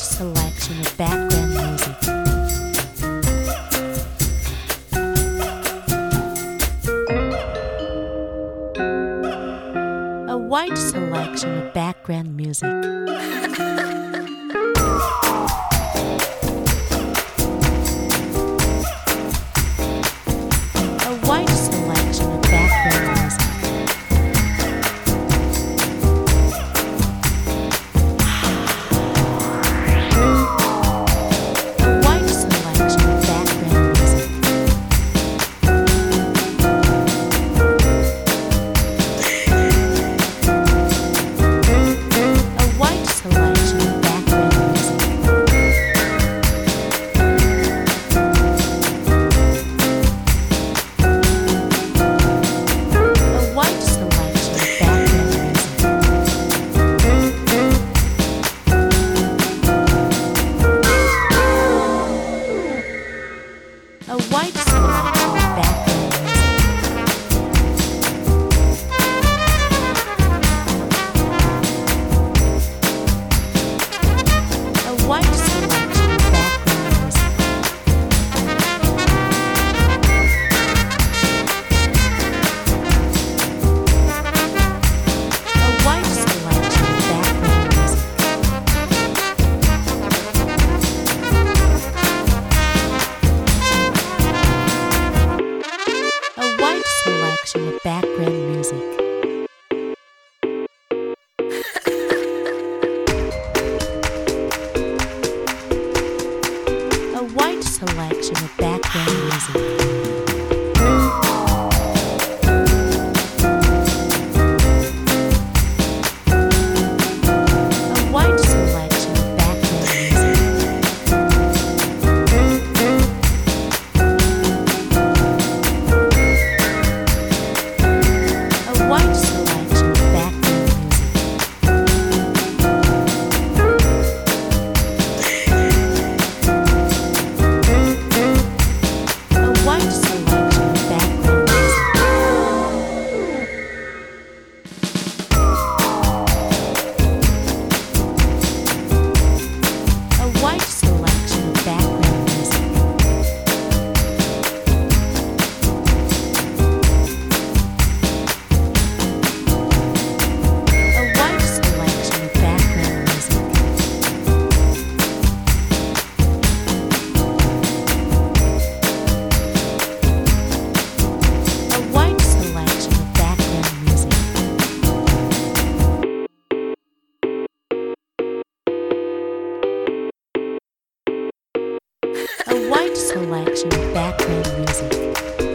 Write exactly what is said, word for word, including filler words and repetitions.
white selection of background music. A white selection of background music. A white selection of background music. A white selection of background music. A white selection of background music. A white selection of background music. Selection of background music. A white selection of background music. A white selection of background music.